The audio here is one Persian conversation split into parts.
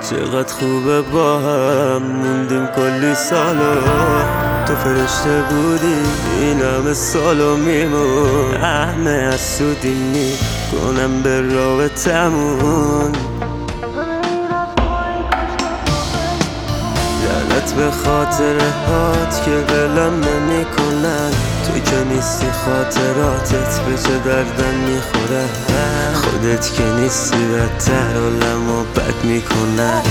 چقدر خوبه با هم موندیم کلی سالا، تو فرشته بودی این همه سالو میمون، همه از سودی میکنم به رابطمون. لعنت به خاطره هات که ولم نمی کنن، تو که نیستی خاطراتت به چه دردم میخوره، خودت که نیستی بدتر حالمو بد میکنن.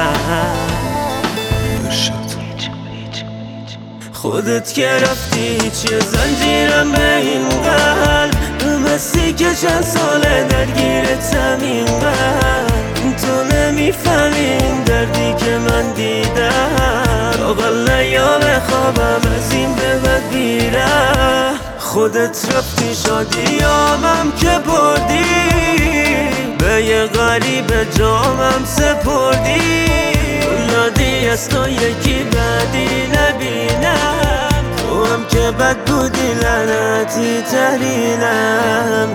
خودت که رفتی چیه زنجیرم به این قلب، مستی که چند ساله درگیرتم این قلب، تو نمیفهمین دردی که من دیدم، اقل نیام خوابم از این به بد بیره. خودت رفتی شادیامم که بردی، به یه غریب جامم سپردی، یادی از تو یکی بعدی نبینم، تو هم که بد بودی لعنتی ترینم.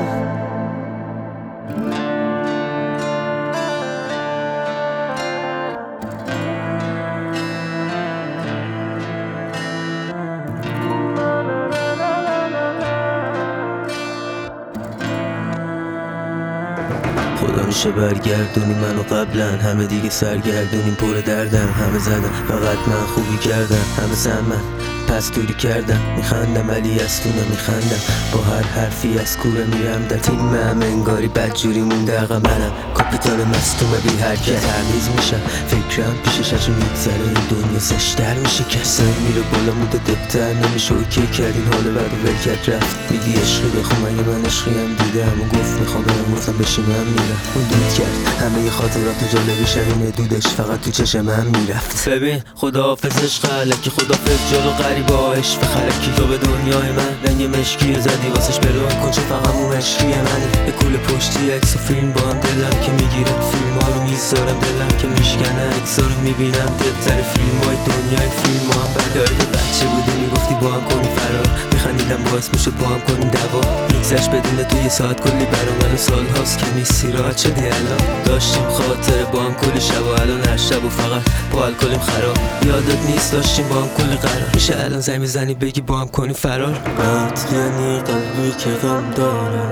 خدا میشه برگردونی منو قبلا، همه دیگه سرگردونیم پر دردم، همه زدم فقط من خوبی کردم، همه سمن پس دوری کردم، میخندم ولی از تو نمیخندم، با هر حرفی از کوره میرم در تیم هم انگاری بدجوری مونده عقب منم، کاپیتان مستومه بی حرکت تمیز میشم، فکرم پیشش هرچی میگذره این دنیا زشتر میشه، کسی میره بالا موده دبتر نمیشه، اوکی کردین حالا بعد ولکت رفت، میگی عشقی بخون مگه من عشقی هم دیدم و گفت میخوام برم، گفتم بشینم میرم، اون دود کرد همه ی خاطرات جالبی شبینه دودش فقط تو چشم هم میرفت. ببین خداحافظش خلکی، خداحافظ جلو غریباش و خلکی، تو به دنیای من رنگ مشکی زدی واسش برون کن چه فقط اون عشقی منی، به کل پشتی عکس و فیلم با هم دلم که میگیره، فیلم ها رو میذارم دلم که میشکنه، عکس ها رو میبینم دلتر فیلم های دنیای فیلم ها هم بداری، بچه بودی میگفتی با هم کنی فرار، میخندیدم باعث میشد با هم کنیم دوا، میگذشت بدون تو یه ساعت کلی برا من سال هاست که نیستی راحت شدی الان، داشتیم خاطره با هم کلی شب و الان هر شب و فقط با الکلیم خراب، یادت نیست داشتیم با هم کلی قرار، میشه الان زنگ میزنی بگی با هم کنی فرار. قط یعنی قلبی که غم داره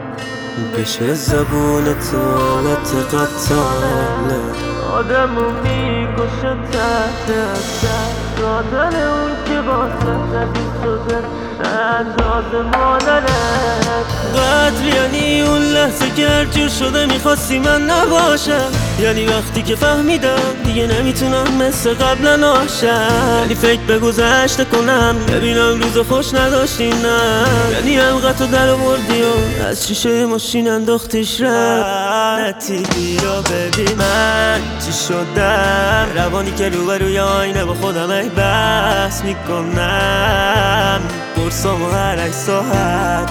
بشه زبون تو حالت قطاله، آدمو میکشه تحت اثر، قاتل اون که واسه زدی شده انداز مادرت، قدر یعنی اون لحظه که هرجور شده میخواستی من نباشم، یعنی وقتی که فهمیدم دیگه نمیتونم مثل قبلا ناشم، یعنی فکر به گذشته کنم ببینم روز خوش نداشتی، نه یعنی حلقتو در آوردی و از شیشه ماشین انداختیش رفتی، بیا ببین من چی شدم، روانی که روبروی آینه با خودم ای بحث میکنم، قرصامو هر 8 ساعت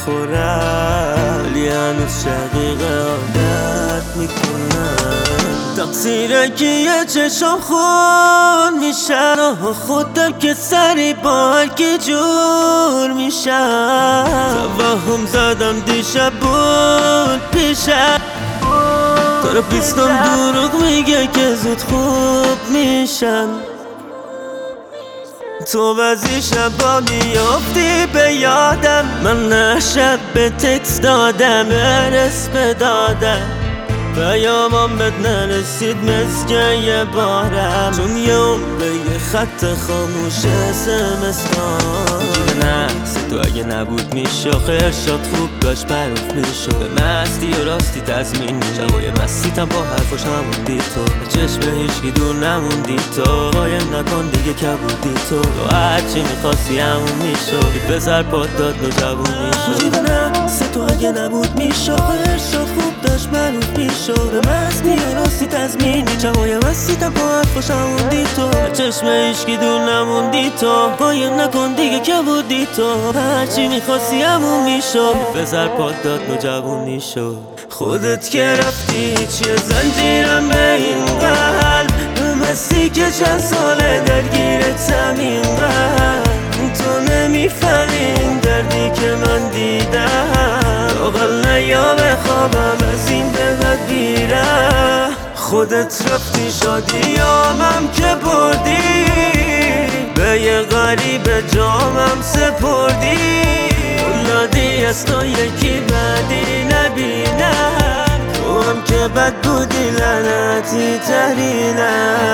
میخورم ولی هنوز شقیقه عادت میکنم، تقصیره که یه چشم خون میشن و خودم که سری با هر کی جور میشم، توهم زدم دیشب بود پیشم، تراپیستم دروغ میگه که زود خوب میشم، تو بعضی شبا میافتی به یادم، من نه شب به تکست دادم برس بدادم، پیامم بهت نرسید مثل یه بارم، چون یه عمره یه خط خاموش SMS دام، نفس تو اگه نبود میشه خیر شد خوب داشت معروف میشد، به مستی و راستی تضمین میشم و یه مستیتم با حرفاش هموندی، تو به چشم هیچکی دور نموندی، تو قایم نکن دیگه کبودی، تو هرچی میخواستی همون میشد، بذار پاد داد نوجوون میشد، به نفس تو اگه نبود میشه خیر شد خوب داشت معروف میشد، به مستی و راستی تضمین میشم و یه مستیتم با حرفاش هموندی، تو به چشم هیچکی دور نموندی، تو قایم نکن دیگه کبودی، تو هرچی میخواستی همون میشد، بذار پاد داد نوجوونی شد. خودت که رفتی چیه زنجیرم به این قلب، مستی که چند ساله درگیرتم این قلب، تو نمیفهمین دردی که من دیدم، اقل نیام خوابم از این به بد بیره. خودت رفتی شادیامم که بردی، به یه غریب جامم سپردی. اولادی از تو یکی بدی نبینم، تو هم که بد بودی لعنتی ترینم.